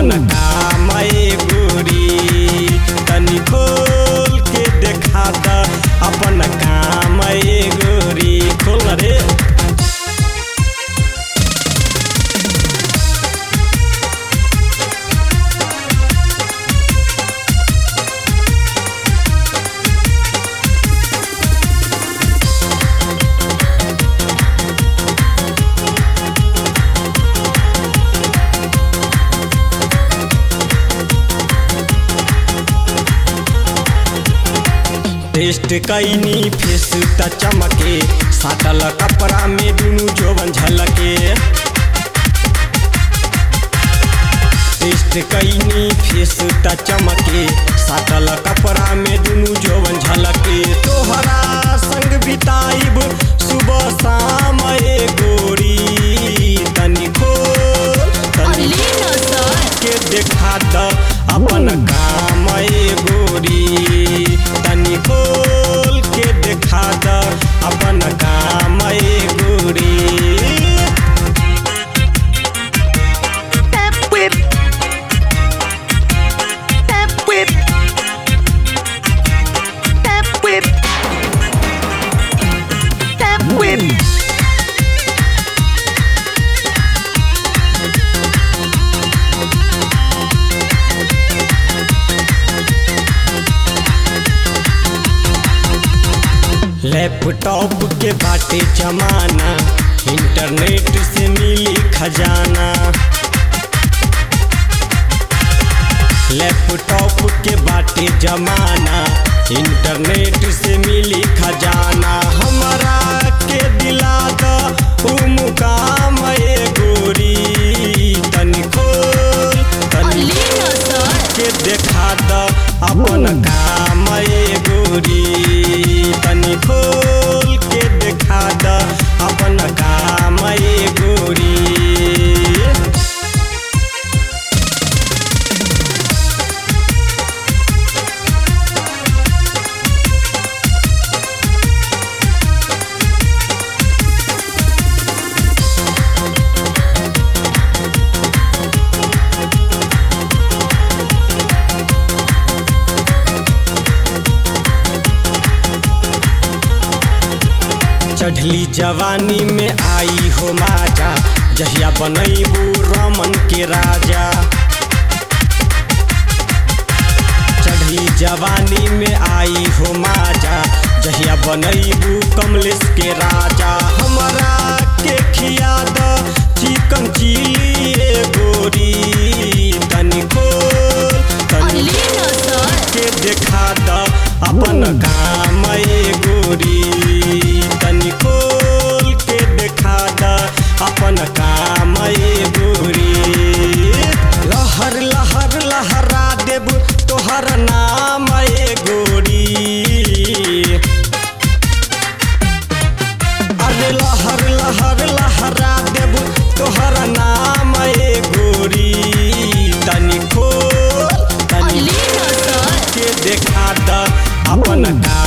अपन काम गोरी तनी खोल के देखा द अपन काम गोरी खोल रे। टेस्ट कैनी फेस त चमके साटल कपड़ा में दुनु जोवन झलके। टेस्ट कैनी फेस त चमके साटल कपड़ा में दुनु जोवन झलके। तोहरा संग बिताइब सुबह शाम गोरी तनी खोल के देखा द अपन काम गोरी तनी खोल के देखा द अपन काम गोरी। लैपटॉप के बाटे जमाना इंटरनेट से मिली खजाना। लैपटॉप के बाटे जमाना इंटरनेट से मिली खजाना। हमारा के दिला द उ मुकाम गोरी तनी खोल तनी के देखा द अपन काम गोरी तनी खोल के देखा द अपन काम गोरी। चढ़ली जवानी में आई हो माजा जहिया बनैबू रमन के राजा। चढ़ली जवानी में आई हो माजा जहिया बनैबू कमलेश के राजा। हमरा के खिया द चिकन चिली गोरी तनी खोल तनी के देखा द अपन काम गोरी तनी खोल के देखा द अपन काम गोरी। लहर लहर लहरा देब तोहर नाम गोरी। अरे लहर लहर लहरा देब तोहर नाम गोरी तनी खोल तनी के देखा द अपन काम